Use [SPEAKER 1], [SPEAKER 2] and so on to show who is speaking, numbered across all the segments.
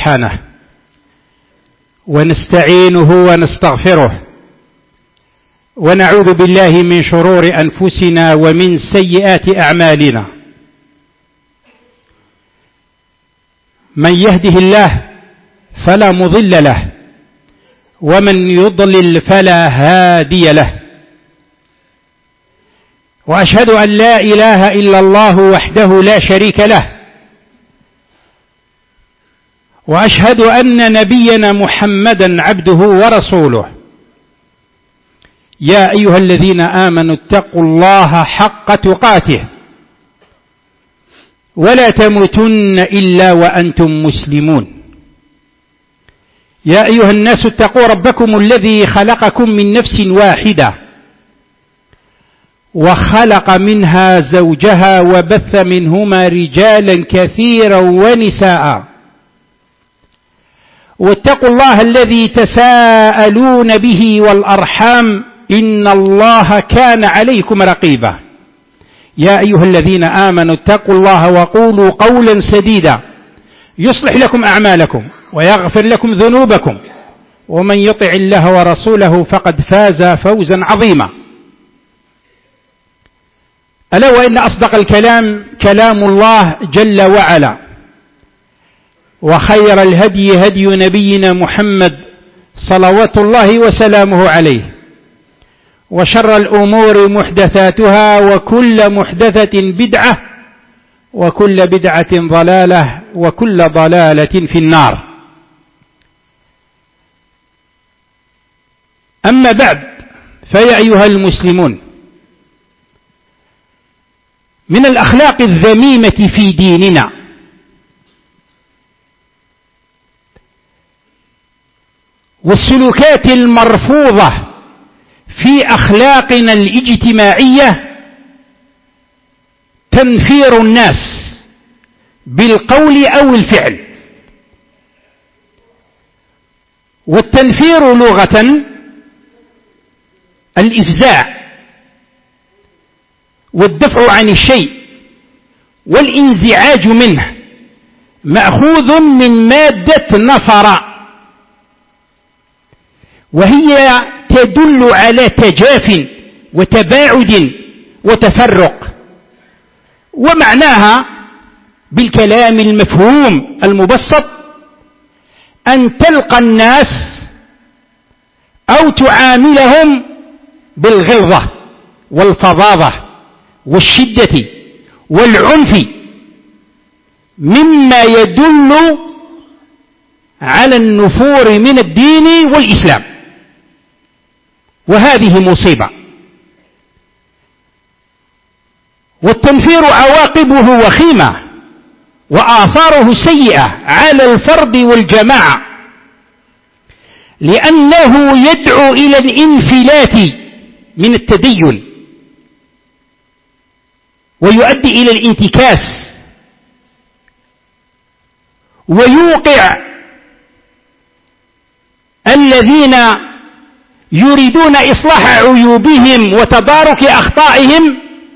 [SPEAKER 1] سبحانه ونستعينه ونستغفره ونعوذ بالله من شرور أنفسنا ومن سيئات أعمالنا. من يهده الله فلا مضل له ومن يضلل فلا هادي له. وأشهد أن لا إله إلا الله وحده لا شريك له، وأشهد أن نبينا محمدا عبده ورسوله. يا أيها الذين آمنوا اتقوا الله حق تقاته ولا تموتن إلا وأنتم مسلمون. يا أيها الناس اتقوا ربكم الذي خلقكم من نفس واحدة وخلق منها زوجها وبث منهما رجالا كثيرا ونساء، واتقوا الله الذي تساءلون به والأرحام إن الله كان عليكم رقيبا. يا أيها الذين آمنوا اتقوا الله وقولوا قولا سديدا يصلح لكم أعمالكم ويغفر لكم ذنوبكم، ومن يطع الله ورسوله فقد فاز فوزا عظيما. ألا وإن أصدق الكلام كلام الله جل وعلا، وخير الهدي هدي نبينا محمد صلوات الله وسلامه عليه، وشر الأمور محدثاتها وكل محدثة بدعة وكل بدعة ضلالة وكل ضلالة في النار. أما بعد، فيا أيها المسلمون، من الأخلاق الذميمة في ديننا والسلوكات المرفوضة في أخلاقنا الاجتماعية تنفير الناس بالقول أو الفعل. والتنفير لغة الإفزاع والدفع عن الشيء والانزعاج منه، مأخوذ من مادة نفر، وهي تدل على تجاف وتباعد وتفرق. ومعناها بالكلام المفهوم المبسط أن تلقى الناس أو تعاملهم بالغلظة والفظاظة والشدة والعنف، مما يدل على النفور من الدين والإسلام، وهذه مصيبة. والتنفير عواقبه وخيمة وآثاره سيئة على الفرد والجماعة، لأنه يدعو إلى الانفلات من التدين ويؤدي إلى الانتكاس، ويوقع الذين يريدون إصلاح عيوبهم وتدارك أخطائهم،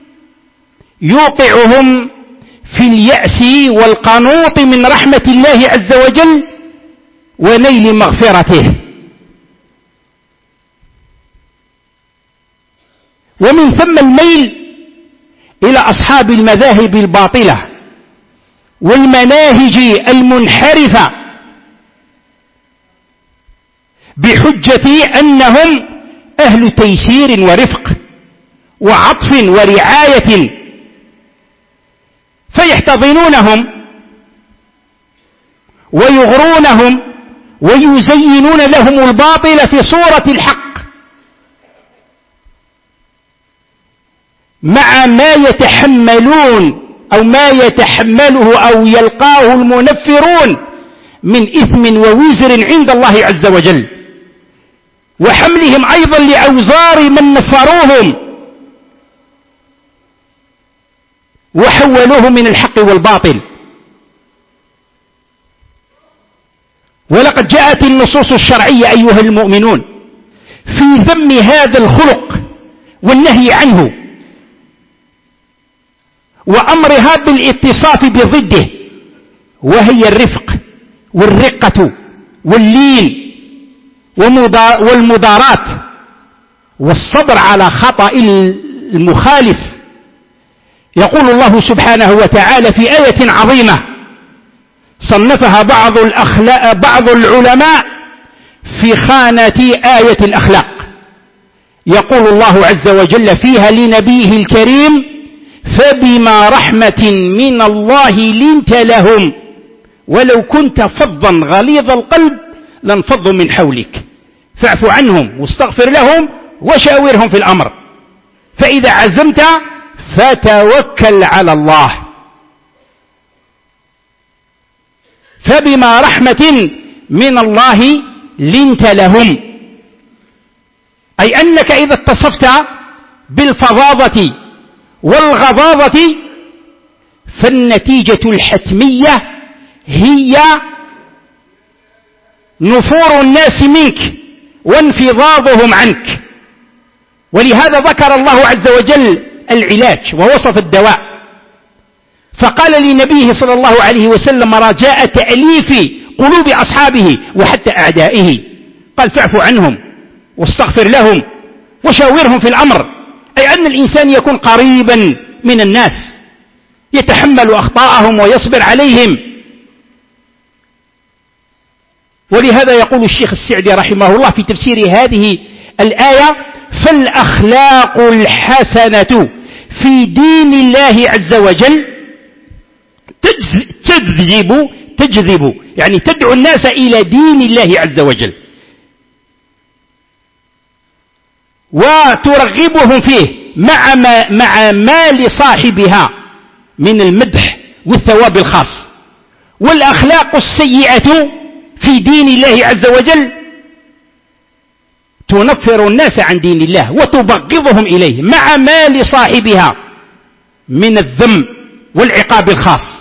[SPEAKER 1] يوقعهم في اليأس والقنوط من رحمة الله عز وجل ونيل مغفرته. ومن ثم الميل إلى أصحاب المذاهب الباطلة والمناهج المنحرفة بحجة أنهم أهل تيسير ورفق وعطف ورعاية، فيحتضنونهم ويغرونهم ويزينون لهم الباطل في صورة الحق، مع ما يتحملون أو ما يتحمله أو يلقاه المنفرون من إثم ووزر عند الله عز وجل، وحملهم أيضا لأوزار من نفروهم وحولوه من الحق والباطل. ولقد جاءت النصوص الشرعية أيها المؤمنون في ذم هذا الخلق والنهي عنه، وأمرها بالاتصاف بضده، وهي الرفق والرقة واللين والمداراة والصبر على خطأ المخالف. يقول الله سبحانه وتعالى في آية عظيمة صنفها بعض العلماء في خانة آية الأخلاق. يقول الله عز وجل فيها لنبيه الكريم: فبما رحمة من الله لنت لهم ولو كنت فظا غليظ القلب لانفضوا من حولك فاعف عنهم واستغفر لهم وشاورهم في الأمر فإذا عزمت فتوكل على الله. فبما رحمة من الله لنت لهم، أي أنك إذا اتصفت بالفظاظة والغضاضة فالنتيجة الحتمية هي نفور الناس منك وانفضاضهم عنك. ولهذا ذكر الله عز وجل العلاج ووصف الدواء، فقال لنبيه صلى الله عليه وسلم رجاء تأليف قلوب أصحابه وحتى أعدائه قال: فاعف عنهم واستغفر لهم وشاورهم في الأمر، أي أن الإنسان يكون قريبا من الناس يتحمل أخطاءهم ويصبر عليهم. ولهذا يقول الشيخ السعدي رحمه الله في تفسير هذه الآية: فالأخلاق الحسنة في دين الله عز وجل تجذب يعني تدعو الناس إلى دين الله عز وجل وترغبهم فيه مع ما لصاحبها من المدح والثواب الخاص. والأخلاق السيئة في دين الله عز وجل تنفر الناس عن دين الله وتبغضهم إليه مع ما لصاحبها من الذم والعقاب الخاص.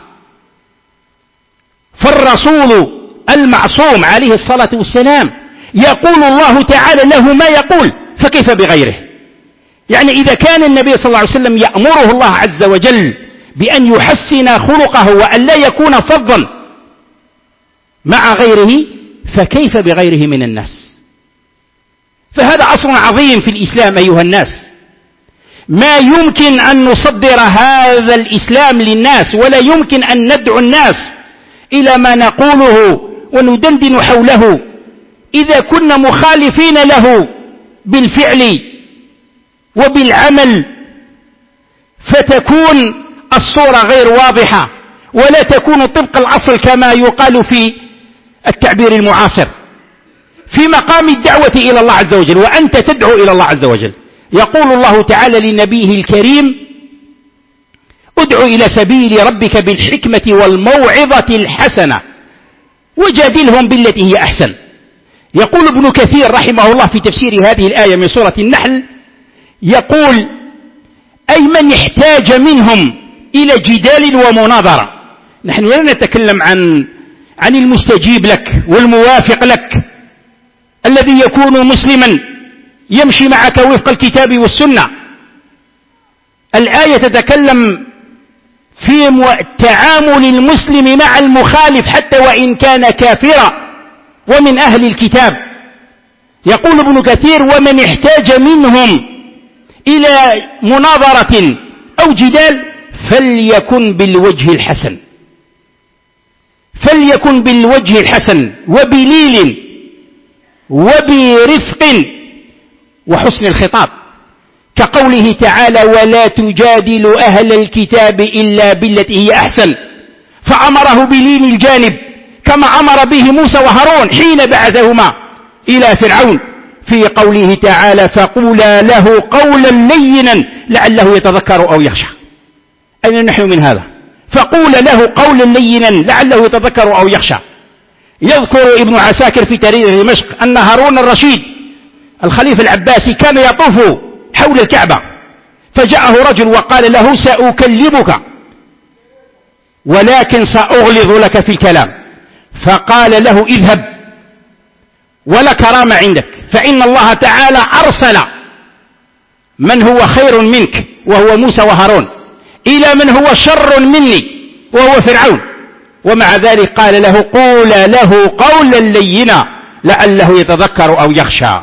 [SPEAKER 1] فالرسول المعصوم عليه الصلاة والسلام يقول الله تعالى له ما يقول، فكيف بغيره؟ يعني إذا كان النبي صلى الله عليه وسلم يأمره الله عز وجل بأن يحسن خلقه وأن لا يكون فظا مع غيره، فكيف بغيره من الناس؟ فهذا أصل عظيم في الإسلام أيها الناس. ما يمكن أن نصدر هذا الإسلام للناس ولا يمكن أن ندعو الناس إلى ما نقوله وندندن حوله إذا كنا مخالفين له بالفعل وبالعمل، فتكون الصورة غير واضحة ولا تكون طبق الأصل كما يقال في التعبير المعاصر في مقام الدعوة إلى الله عز وجل، وأنت تدعو إلى الله عز وجل. يقول الله تعالى لنبيه الكريم: ادع إلى سبيل ربك بالحكمة والموعظة الحسنة وجادلهم بالتي هي أحسن. يقول ابن كثير رحمه الله في تفسير هذه الآية من سورة النحل، يقول: أي من احتاج منهم إلى جدال ومناظرة. نحن لا نتكلم عن المستجيب لك والموافق لك الذي يكون مسلما يمشي معك وفق الكتاب والسنة. الآية تتكلم في تعامل المسلم مع المخالف حتى وإن كان كافرا ومن أهل الكتاب. يقول ابن كثير: ومن احتاج منهم إلى مناظرة أو جدال فليكن بالوجه الحسن، فليكن بالوجه الحسن وبلين وبرفق وحسن الخطاب، كقوله تعالى: ولا تجادل أهل الكتاب إلا بالتي هي أحسن، فأمره بلين الجانب كما أمر به موسى وهارون حين بعثهما إلى فرعون في قوله تعالى: فقولا له قولا لينا لعله يتذكر أو يخشى. أين نحن من هذا؟ فقولا له قولا لينا لعله يتذكر أو يخشى. يذكر ابن عساكر في تاريخ دمشق أن هارون الرشيد الخليفة العباسي كان يطوف حول الكعبة، فجاءه رجل وقال له: سأكلمك ولكن سأغلظ لك في الكلام. فقال له: اذهب ولا كرامة عندك، فإن الله تعالى أرسل من هو خير منك وهو موسى وهارون إلى من هو شر مني وهو فرعون. ومع ذلك قال له: قول له قولا لينا لعله يتذكر أو يخشى.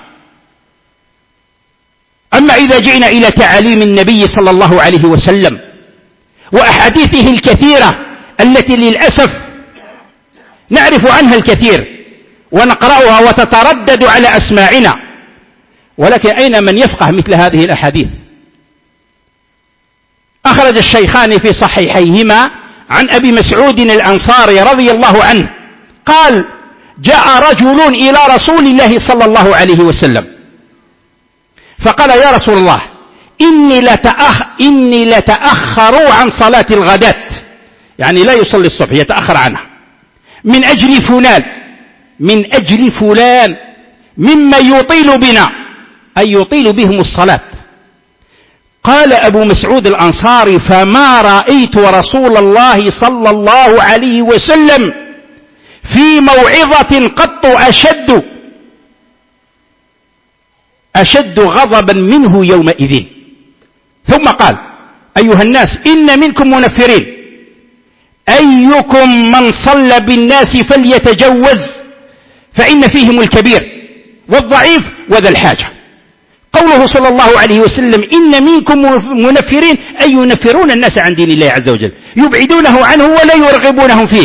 [SPEAKER 1] أما إذا جئنا إلى تعاليم النبي صلى الله عليه وسلم وأحاديثه الكثيرة التي للأسف نعرف عنها الكثير ونقرأها وتتردد على أسماعنا، ولكن أين من يفقه مثل هذه الأحاديث؟ أخرج الشيخان في صحيحيهما عن أبي مسعود الأنصاري رضي الله عنه قال: جاء رجل إلى رسول الله صلى الله عليه وسلم فقال: يا رسول الله، إني لتأخر عن صلاة الغداة، يعني لا يصلي الصبح، يتأخر عنها، من أجل فلان مما يطيل بنا، أي يطيل بهم الصلاة. قال أبو مسعود الأنصاري: فما رأيت رسول الله صلى الله عليه وسلم في موعظة قط أشد غضبا منه يومئذ. ثم قال: أيها الناس، إن منكم منفرين، أيكم من صلى بالناس فليتجوز، فإن فيهم الكبير والضعيف وذا الحاجة. قوله صلى الله عليه وسلم: إن منكم منفرين، أي ينفرون الناس عن دين الله عز وجل، يبعدونه عنه ولا يرغبونهم فيه.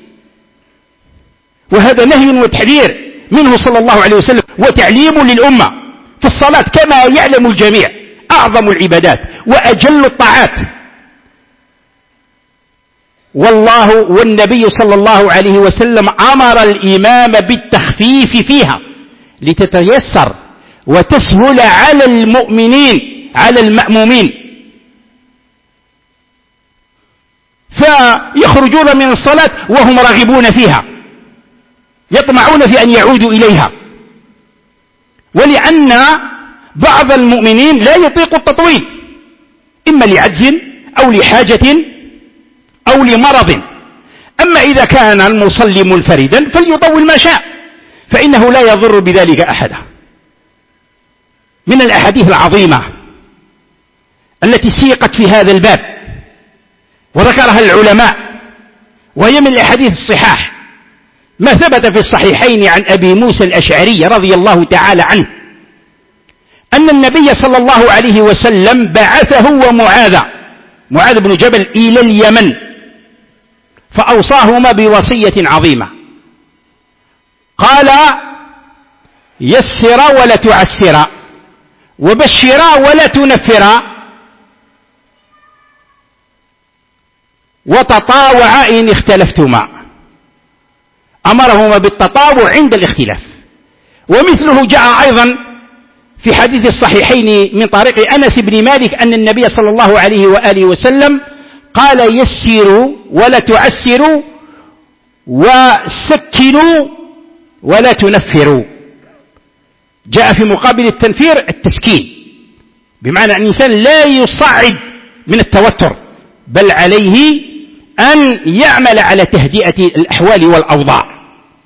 [SPEAKER 1] وهذا نهي وتحذير منه صلى الله عليه وسلم وتعليم للأمة في الصلاة، كما يعلم الجميع أعظم العبادات وأجل الطاعات. والنبي صلى الله عليه وسلم أمر الإمام بالتخفيف فيها لتتيسر وتسهل على المؤمنين، على المأمومين، فيخرجون من الصلاة وهم راغبون فيها، يطمعون في أن يعودوا إليها. ولأن بعض المؤمنين لا يطيق التطويل، إما لعجز أو لحاجة أو لمرض. أما إذا كان المصلي منفردا فليطول ما شاء، فإنه لا يضر بذلك أحدا. من الأحاديث العظيمة التي سيقت في هذا الباب وذكرها العلماء، وهي من الأحاديث الصحاح، ما ثبت في الصحيحين عن أبي موسى الأشعري رضي الله تعالى عنه أن النبي صلى الله عليه وسلم بعثه معاذ بن جبل إلى اليمن، فأوصاهما بوصية عظيمة، قال: يسرا ولا تعسرا، وبشرا ولا تنفرا، وتطاوعا إن اختلفتما. أمرهما بالتطاوع عند الاختلاف. ومثله جاء أيضا في حديث الصحيحين من طريق أنس بن مالك أن النبي صلى الله عليه وآله وسلم قال: يسروا ولا تعسروا، وسكنوا ولا تنفروا. جاء في مقابل التنفير التسكين، بمعنى أن الإنسان لا يصعد من التوتر، بل عليه أن يعمل على تهدئة الأحوال والأوضاع.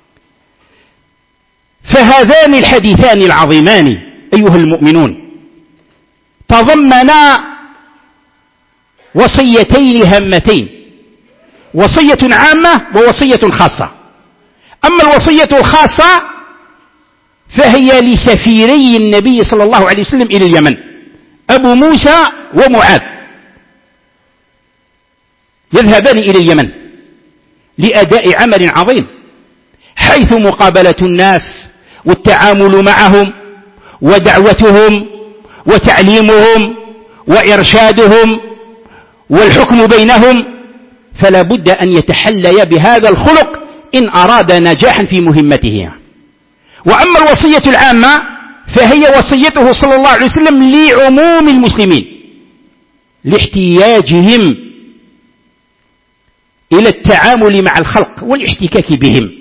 [SPEAKER 1] فهذان الحديثان العظيمان أيها المؤمنون تضمنا وصيتين هامتين، وصية عامة ووصية خاصة. أما الوصية الخاصة فهي لسفيري النبي صلى الله عليه وسلم إلى اليمن، أبو موسى ومعاذ، يذهبان إلى اليمن لأداء عمل عظيم، حيث مقابلة الناس والتعامل معهم ودعوتهم وتعليمهم وإرشادهم والحكم بينهم، فلا بد أن يتحلي بهذا الخلق إن أراد نجاحا في مهمته. وأما الوصية العامة فهي وصيته صلى الله عليه وسلم لعموم المسلمين، لاحتياجهم إلى التعامل مع الخلق والاحتكاك بهم.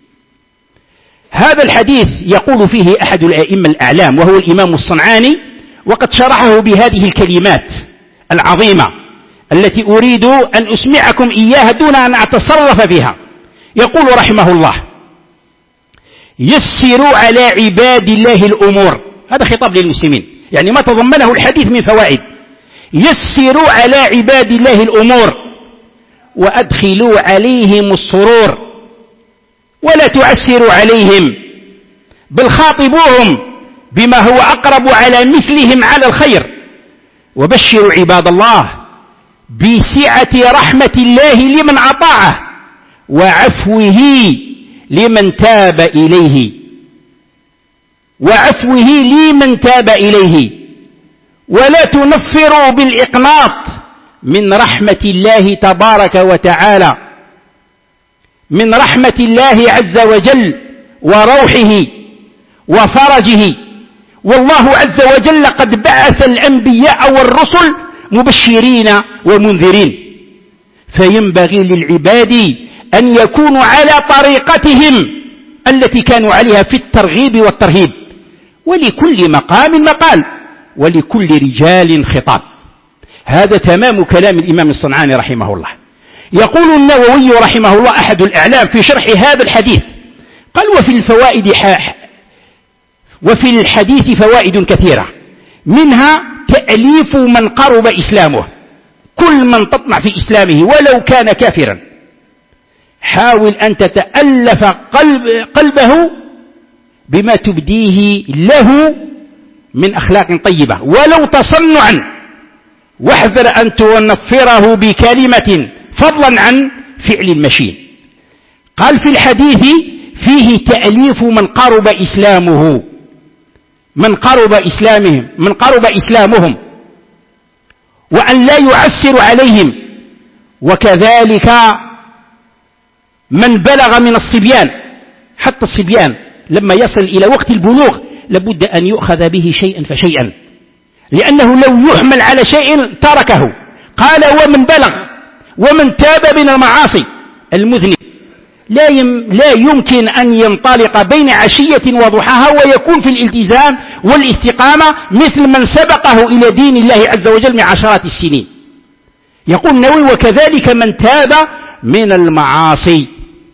[SPEAKER 1] هذا الحديث يقول فيه أحد الأئمة الأعلام وهو الإمام الصنعاني، وقد شرحه بهذه الكلمات العظيمة التي أريد أن أسمعكم إياها دون أن أتصرف فيها. يقول رحمه الله: يسروا على عباد الله الأمور. هذا خطاب للمسلمين، يعني ما تضمنه الحديث من فوائد. يسروا على عباد الله الأمور وأدخلوا عليهم السرور ولا تعسروا عليهم، بل خاطبوهم بما هو أقرب على مثلهم على الخير. وبشروا عباد الله بسعة رحمة الله لمن أطاعه وعفوه لمن تاب إليه، وعفوه لمن تاب إليه. ولا تنفروا بالإقناط من رحمة الله تبارك وتعالى، من رحمة الله عز وجل وروحه وفرجه. والله عز وجل قد بعث الأنبياء والرسل مبشرين ومنذرين، فينبغي للعباد أن يكونوا على طريقتهم التي كانوا عليها في الترغيب والترهيب. ولكل مقام مقال، ولكل رجال خطاب. هذا تمام كلام الإمام الصنعاني رحمه الله. يقول النووي رحمه الله أحد الأعلام في شرح هذا الحديث، قال: وفي الحديث فوائد كثيرة، منها تأليف من قرب إسلامه. كل من تطمع في إسلامه ولو كان كافرا، حاول أن تتألف قلبه بما تبديه له من أخلاق طيبة ولو تصنعا، واحذر أن تنفره بكلمة فضلا عن فعل المشين. قال في الحديث فيه تأليف من قرب إسلامه، من قرب إسلامهم، وأن لا يعسر عليهم. وكذلك من بلغ من الصبيان، حتى الصبيان لما يصل إلى وقت البلوغ لابد أن يؤخذ به شيئا فشيئا، لأنه لو يحمل على شيء تركه. قال: ومن بلغ ومن تاب من المعاصي. المذنب لا يمكن أن ينطلق بين عشية وضحاها ويكون في الالتزام والاستقامة مثل من سبقه إلى دين الله عز وجل من عشرات السنين. يقول النووي: وكذلك من تاب من المعاصي،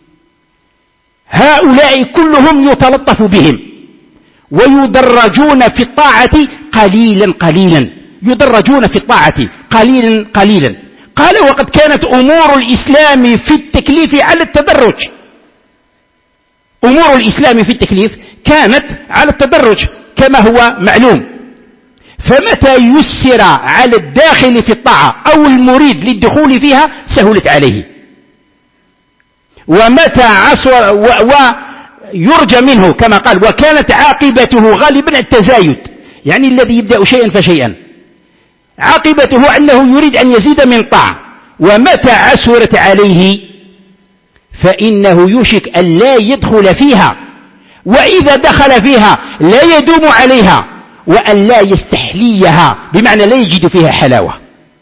[SPEAKER 1] هؤلاء كلهم يتلطف بهم ويدرجون في الطاعة قليلا قليلا، يدرجون في الطاعة قليلا قليلا. قال: وقد كانت أمور الإسلام في التكليف على التدرج. أمور الإسلام في التكليف كانت على التدرج كما هو معلوم، فمتى يسر على الداخل في الطاعة أو المريد للدخول فيها سهلت عليه، ومتى عسر ويرجى منه كما قال: وكانت عاقبته غالبا التزايد، يعني الذي يبدأ شيئا فشيئا عاقبته أنه يريد أن يزيد من طاعة. ومتى عسرت عليه فإنه يوشك أن لا يدخل فيها، وإذا دخل فيها لا يدوم عليها، وأن لا يستحليها، بمعنى لا يجد فيها حلاوة.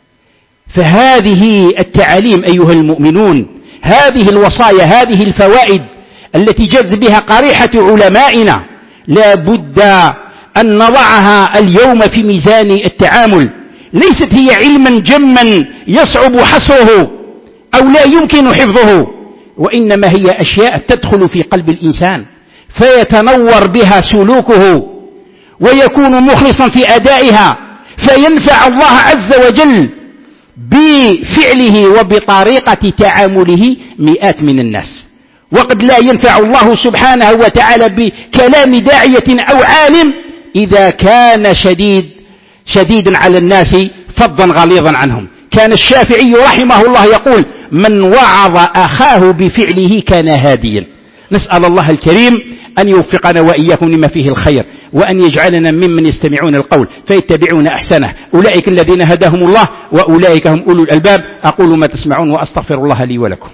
[SPEAKER 1] فهذه التعاليم أيها المؤمنون، هذه الوصايا، هذه الفوائد التي جاز بها قريحة علمائنا، لا بد أن نضعها اليوم في ميزان التعامل. ليست هي علما جما يصعب حصره أو لا يمكن حفظه، وإنما هي أشياء تدخل في قلب الإنسان فيتنور بها سلوكه ويكون مخلصا في أدائها، فينفع الله عز وجل بفعله وبطريقة تعامله مئات من الناس. وقد لا ينفع الله سبحانه وتعالى بكلام داعية أو عالم إذا كان شديدا على الناس فظا غليظا عنهم. كان الشافعي رحمه الله يقول: من وعظ أخاه بفعله كان هاديا. نسأل الله الكريم أن يوفقنا وإياكم لما فيه الخير، وأن يجعلنا ممن يستمعون القول فيتبعون أحسنه. أولئك الذين هداهم الله وأولئك هم أولو الألباب. أقول ما تسمعون وأستغفر الله لي ولكم.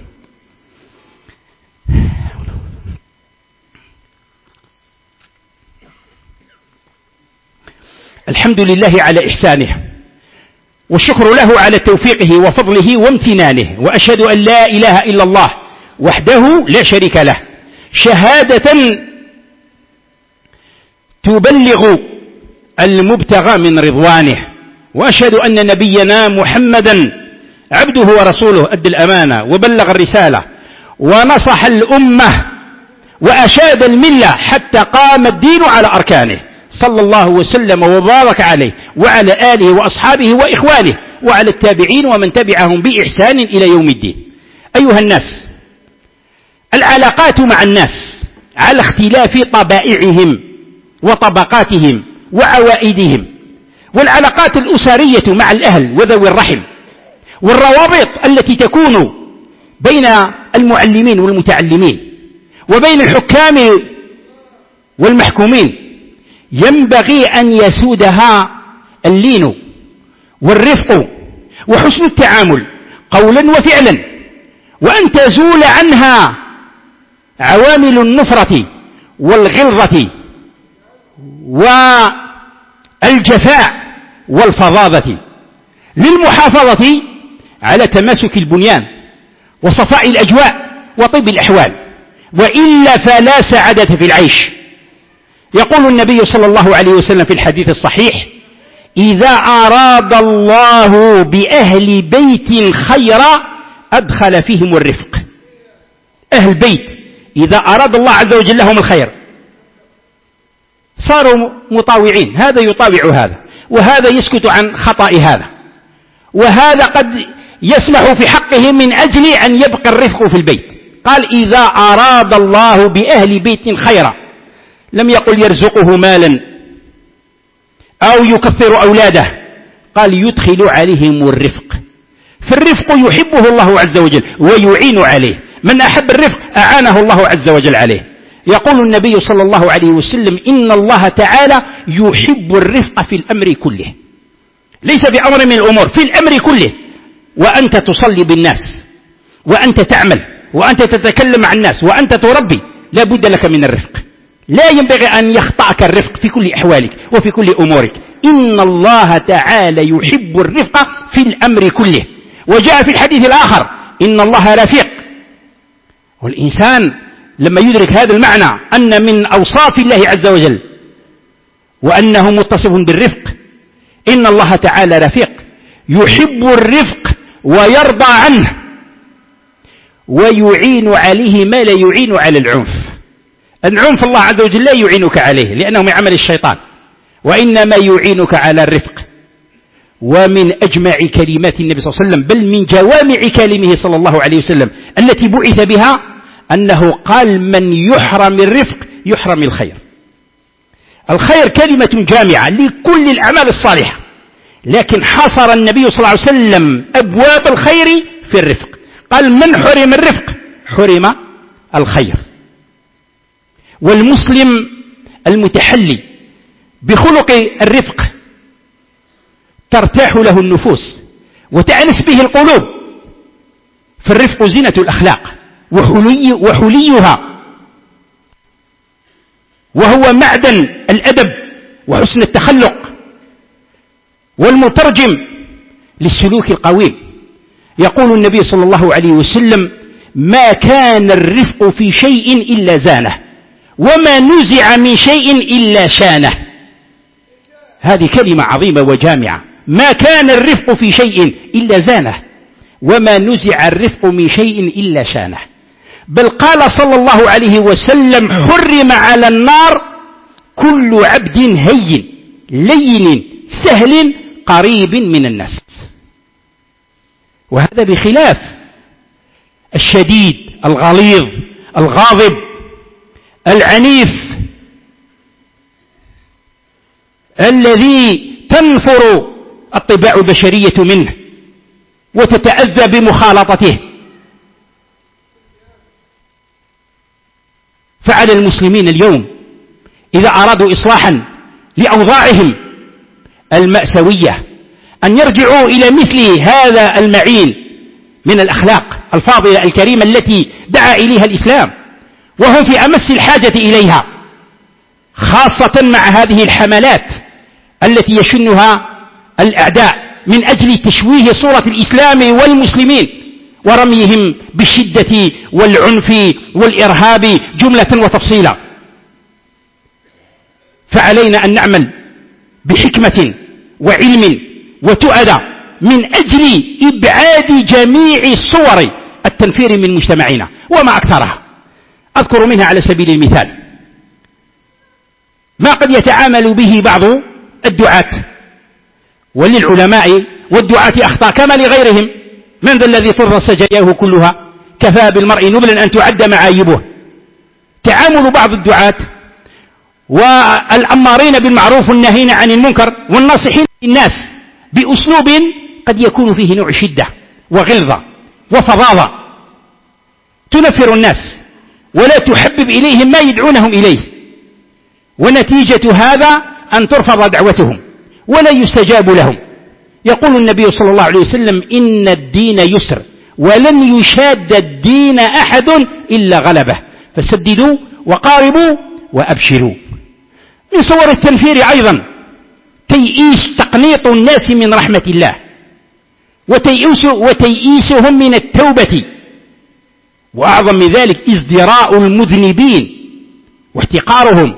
[SPEAKER 1] الحمد لله على إحسانه، والشكر له على توفيقه وفضله وامتنانه، وأشهد أن لا إله إلا الله وحده لا شريك له، شهادة تبلغ المبتغى من رضوانه. وأشهد أن نبينا محمدا عبده ورسوله، أدى الأمانة وبلغ الرسالة ونصح الأمة وأشاد الملة حتى قام الدين على أركانه، صلى الله وسلم وبارك عليه وعلى آله وأصحابه وإخوانه وعلى التابعين ومن تبعهم بإحسان إلى يوم الدين. أيها الناس، العلاقات مع الناس على اختلاف طبائعهم وطبقاتهم وعوائدهم، والعلاقات الأسرية مع الأهل وذوي الرحم، والروابط التي تكون بين المعلمين والمتعلمين وبين الحكام والمحكومين، ينبغي أن يسودها اللين والرفق وحسن التعامل قولا وفعلا، وأن تزول عنها عوامل النفرة والغلظة والجفاء والفظاظة، للمحافظة على تماسك البنيان وصفاء الأجواء وطيب الأحوال، وإلا فلا سعادة في العيش. يقول النبي صلى الله عليه وسلم في الحديث الصحيح: إذا أراد الله بأهل بيت خيرا أدخل فيهم الرفق. أهل بيت إذا أراد الله عز وجل لهم الخير صاروا مطاوعين، هذا يطاوع هذا، وهذا يسكت عن خطأ هذا، وهذا قد يسمح في حقه من أجل أن يبقى الرفق في البيت. قال: إذا أراد الله بأهل بيت خيرا، لم يقل يرزقه مالا أو يكثر أولاده، قال يدخل عليهم الرفق. فالرفق يحبه الله عز وجل ويعين عليه، من أحب الرفق أعانه الله عز وجل عليه. يقول النبي صلى الله عليه وسلم: إن الله تعالى يحب الرفق في الأمر كله، ليس في أمر من الأمور، في الأمر كله. وأنت تصلي بالناس، وأنت تعمل، وأنت تتكلم مع الناس، وأنت تربي، لا بد لك من الرفق. لا ينبغي أن يخطأك الرفق في كل أحوالك وفي كل أمورك. إن الله تعالى يحب الرفق في الأمر كله. وجاء في الحديث الآخر: إن الله رفيق. والإنسان لما يدرك هذا المعنى أن من أوصاف الله عز وجل وأنه متصف بالرفق، إن الله تعالى رفيق يحب الرفق ويرضى عنه ويعين عليه ما لا يعين على العنف. العنف الله عز وجل لا يعينك عليه لأنه من عمل الشيطان، وإنما يعينك على الرفق. ومن أجمع كلمات النبي صلى الله عليه وسلم، بل من جوامع كلمه صلى الله عليه وسلم التي بعث بها، أنه قال: من يحرم الرفق يحرم الخير. الخير كلمة جامعة لكل الأعمال الصالحة، لكن حصر النبي صلى الله عليه وسلم أبواب الخير في الرفق. قال: من حرم الرفق حرم الخير. والمسلم المتحلي بخلق الرفق ترتاح له النفوس وتأنس به القلوب، فالرفق زينة الأخلاق وحليها، وهو معدن الأدب وحسن التخلق والمترجم للسلوك القويم. يقول النبي صلى الله عليه وسلم: ما كان الرفق في شيء إلا زانه، وما نزع من شيء إلا شانه. هذه كلمة عظيمة وجامعة. ما كان الرفق في شيء إلا زانه، وما نزع الرفق من شيء إلا شانه. بل قال صلى الله عليه وسلم: حرم على النار كل عبد هين لين سهل قريب من الناس. وهذا بخلاف الشديد الغليظ الغاضب العنيف الذي تنفر الطباع البشرية منه وتتأذى بمخالطته. فعلى المسلمين اليوم إذا أرادوا إصلاحا لأوضاعهم المأساوية أن يرجعوا إلى مثل هذا المعين من الأخلاق الفاضلة الكريمة التي دعا إليها الإسلام، وهم في أمس الحاجة إليها، خاصة مع هذه الحملات التي يشنها الأعداء من أجل تشويه صورة الإسلام والمسلمين ورميهم بالشدة والعنف والإرهاب جملة وتفصيلا. فعلينا أن نعمل بحكمة وعلم وتؤدى من أجل إبعاد جميع صور التنفير من مجتمعنا وما أكثرها. أذكر منها على سبيل المثال ما قد يتعامل به بعض الدعاة، وللعلماء والدعاة أخطاء كما لغيرهم. من ذا الذي طر سجاياه كلها كفى بالمرء نبلا أن تعد معايبه. تعامل بعض الدعاة والأمارين بالمعروف والناهين عن المنكر والناصحين للناس بأسلوب قد يكون فيه نوع شدة وغلظة وفظاظة تنفر الناس ولا تحبب إليهم ما يدعونهم إليه، ونتيجة هذا أن ترفض دعوتهم ولا يستجاب لهم. يقول النبي صلى الله عليه وسلم: إن الدين يسر ولن يشاد الدين أحد إلا غلبه، فسددوا وقاربوا وأبشروا. من صور التنفير أيضا تقنيط الناس من رحمة الله وتيئيسهم من التوبة، وأعظم من ذلك ازدراء المذنبين واحتقارهم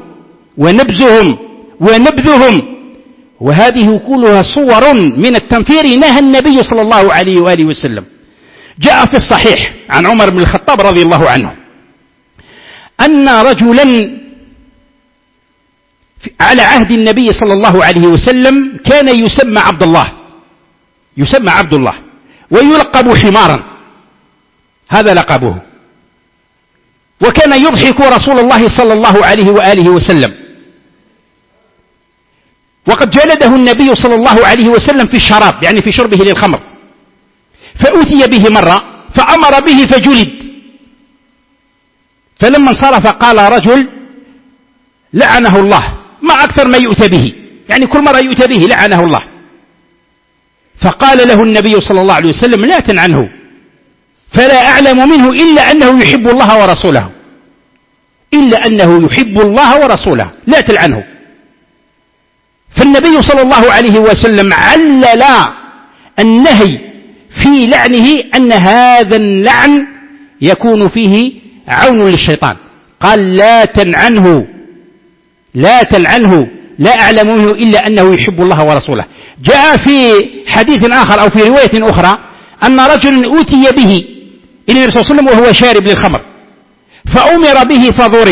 [SPEAKER 1] ونبذهم، وهذه كلها صور من التنفير نهى النبي صلى الله عليه وآله وسلم. جاء في الصحيح عن عمر بن الخطاب رضي الله عنه أن رجلا على عهد النبي صلى الله عليه وسلم كان يسمى عبد الله ويلقب حمارا، هذا لقبه، وكان يضحك رسول الله صلى الله عليه وآله وسلم، وقد جلده النبي صلى الله عليه وسلم في الشراب، يعني في شربه للخمر، فأتي به مرة فأمر به فجلد، فلما انصرف قال رجل: لعنه الله، ما أكثر ما يؤتى به، يعني كل مرة يؤتى به لعنه الله. فقال له النبي صلى الله عليه وسلم: لا تلعنه، فلا أعلم منه إلا أنه يحب الله ورسوله، لا تلعنه. فالنبي صلى الله عليه وسلم علل النهي في لعنه أن هذا اللعن يكون فيه عون للشيطان، قال: لا تلعنه، لا أعلم منه إلا أنه يحب الله ورسوله. جاء في حديث آخر أو في رواية أخرى أن رجلا أوتي به إلى النبي صلى الله عليه وسلم وهو شارب للخمر، فأمر به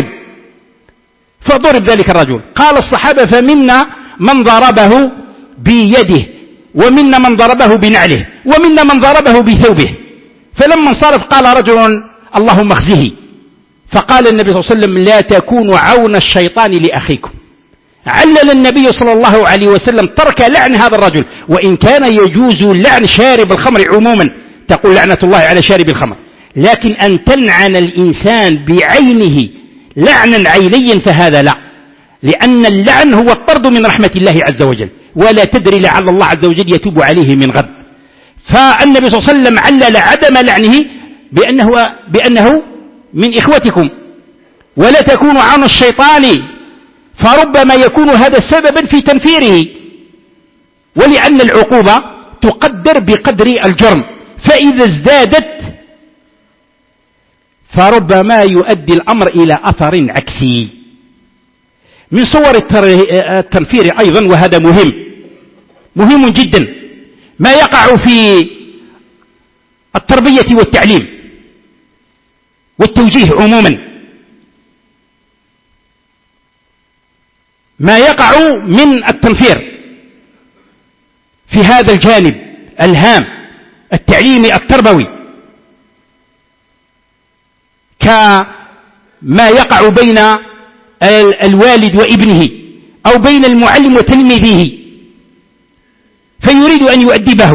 [SPEAKER 1] فضرب ذلك الرجل. قال الصحابة: فمنا من ضربه بيده، ومنا من ضربه بنعله، ومنا من ضربه بثوبه. فلما انصرف قال رجل: اللهم اخزه. فقال النبي صلى الله عليه وسلم: لا تكونوا عون الشيطان لأخيكم. علل النبي صلى الله عليه وسلم ترك لعن هذا الرجل، وإن كان يجوز لعن شارب الخمر عموما، تقول لعنة الله على شارب الخمر، لكن أن تلعن الإنسان بعينه لعنا عينيا فهذا لا، لأن اللعن هو الطرد من رحمة الله عز وجل، ولا تدري لعل الله عز وجل يتوب عليه من غد. فالنبي صلى الله عليه وسلم علل عدم لعنه بأنه من إخوتكم، ولا تكونوا عون الشيطان، فربما يكون هذا سببا في تنفيره، ولأن العقوبة تقدر بقدر الجرم، فإذا ازدادت فربما يؤدي الأمر إلى أثر عكسي. من صور التنفير أيضا، وهذا مهم جدا، ما يقع في التربية والتعليم والتوجيه عموما، ما يقع من التنفير في هذا الجانب الهام التعليمي التربوي، كما يقع بين الوالد وابنه، أو بين المعلم وتلميذه، فيريد أن يؤدبه،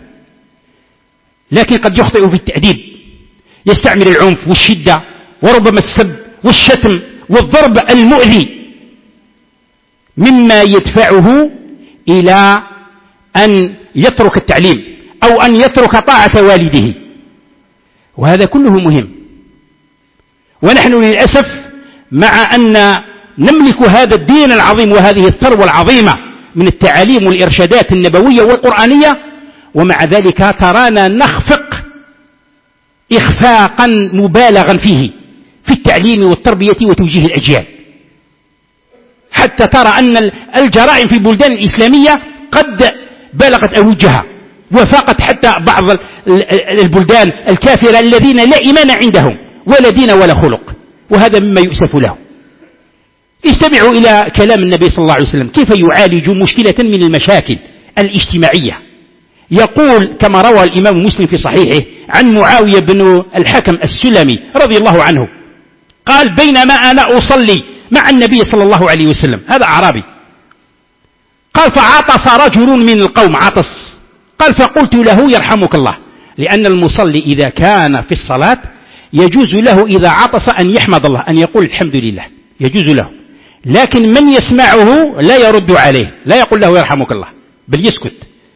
[SPEAKER 1] لكن قد يخطئ في التأديب، يستعمل العنف والشدة وربما السب والشتم والضرب المؤذي، مما يدفعه إلى أن يترك التعليم أو أن يترك طاعة والده، وهذا كله مهم. ونحن للأسف مع أن نملك هذا الدين العظيم وهذه الثروة العظيمة من التعاليم والإرشادات النبوية والقرآنية، ومع ذلك ترانا نخفق إخفاقا مبالغا فيه في التعليم والتربية وتوجيه الأجيال، حتى ترى أن الجرائم في البلدان الإسلامية قد بلغت أوجها وفاقت حتى بعض البلدان الكافرة الذين لا إيمان عندهم ولا دين ولا خلق، وهذا مما يؤسف له. استمعوا إلى كلام النبي صلى الله عليه وسلم كيف يعالج مشكلة من المشاكل الاجتماعية. يقول كما روى الإمام مسلم في صحيحه عن معاوية بن الحكم السلمي رضي الله عنه قال بينما أنا أصلي مع النبي صلى الله عليه وسلم، هذا أعرابي، قال فعطس رجل من القوم، عطس، قال فقلت له يرحمك الله، لأن المصلي إذا كان في الصلاة يجوز له إذا عطس أن يحمد الله، أن يقول الحمد لله، يجوز له، لكن من يسمعه لا يرد عليه، لا يقول له يرحمك الله، بل يسكت.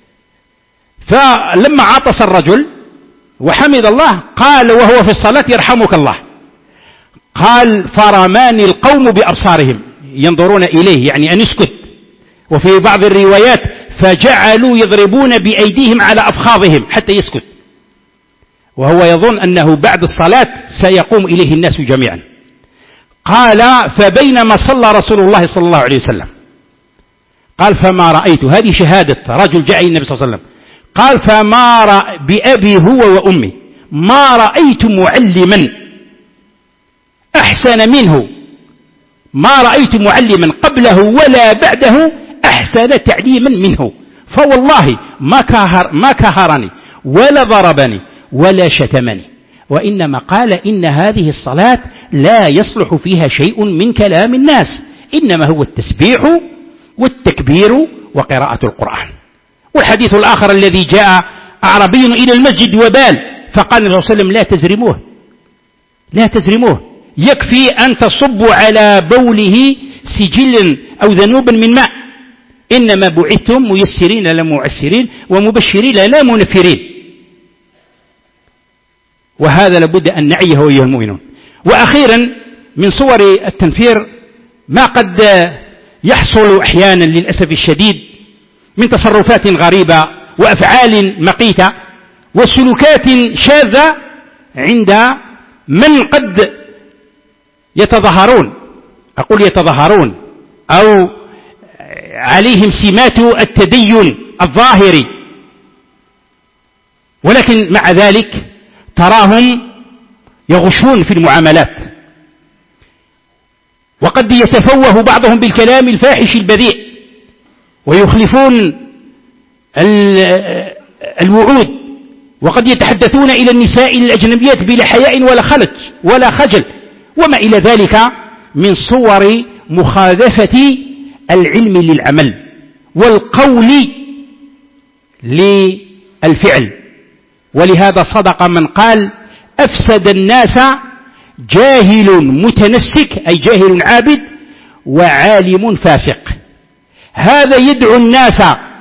[SPEAKER 1] فلما عطس الرجل وحمد الله قال وهو في الصلاة يرحمك الله، قال فرماني القوم بأبصارهم ينظرون إليه يعني أن يسكت. وفي بعض الروايات فجعلوا يضربون بأيديهم على أفخاذهم حتى يسكت، وهو يظن أنه بعد الصلاة سيقوم إليه الناس جميعا. قال فبينما صلى رسول الله صلى الله عليه وسلم قال فما رأيت، هذه شهادة رجل جاء النبي صلى الله عليه وسلم، قال فما بأبي هو وأمي ما رأيت معلما أحسن منه، ما رأيت معلما قبله ولا بعده أحسن تعليما منه، فوالله ما كهرني ولا ضربني ولا شتمني، وإنما قال إن هذه الصلاة لا يصلح فيها شيء من كلام الناس، إنما هو التسبيح والتكبير وقراءة القرآن. والحديث الآخر الذي جاء أعربي إلى المسجد وبال، فقال النبي صلى الله عليه وسلم لا تزرموه، يكفي أن تصبوا على بوله سجل أو ذنوبا من ماء، إنما بعثتم ميسرين لا معسرين ومبشرين لا منفرين. وهذا لابد أن نعيه أيها المؤمنون. وأخيرا من صور التنفير ما قد يحصل أحيانا للأسف الشديد من تصرفات غريبة وأفعال مقيتة وسلوكات شاذة عند من قد يتظاهرون، أقول يتظاهرون أو عليهم سمات التدين الظاهري، ولكن مع ذلك تراهم يغشون في المعاملات، وقد يتفوه بعضهم بالكلام الفاحش البذيء ويخلفون الوعود، وقد يتحدثون إلى النساء الأجنبيات بلا حياء ولا خجل وما إلى ذلك من صور مخالفة العلم للعمل والقول للفعل. ولهذا صدق من قال أفسد الناس جاهل متنسك، أي جاهل عابد، وعالم فاسق. هذا يدعو الناس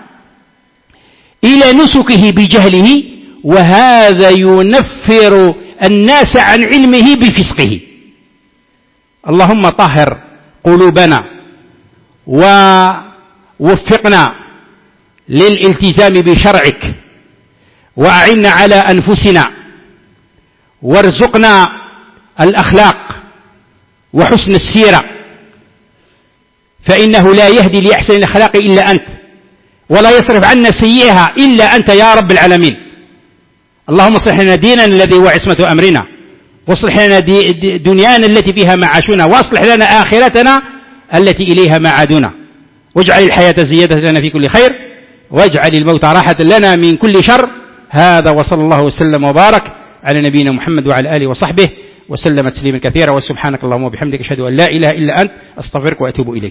[SPEAKER 1] إلى نسكه بجهله، وهذا ينفر الناس عن علمه بفسقه. اللهم طهر قلوبنا ووفقنا للالتزام بشرعك، وأعنا على أنفسنا، وارزقنا الأخلاق وحسن السيرة، فإنه لا يهدي لأحسن الأخلاق إلا أنت، ولا يصرف عنا سيئها إلا أنت يا رب العالمين. اللهم اصلح لنا ديننا الذي هو عصمة أمرنا، واصلح لنا دنيانا التي فيها معاشنا، واصلح لنا آخرتنا التي إليها معادنا، واجعل الحياة زيادة لنا في كل خير، واجعل الموت راحة لنا من كل شر. هذا وصلى الله وسلم وبارك على نبينا محمد وعلى آله وصحبه وسلم تسليما كثيرا. وسبحانك اللهم وبحمدك أشهد أن لا إله إلا أنت أستغفرك وأتوب إليك.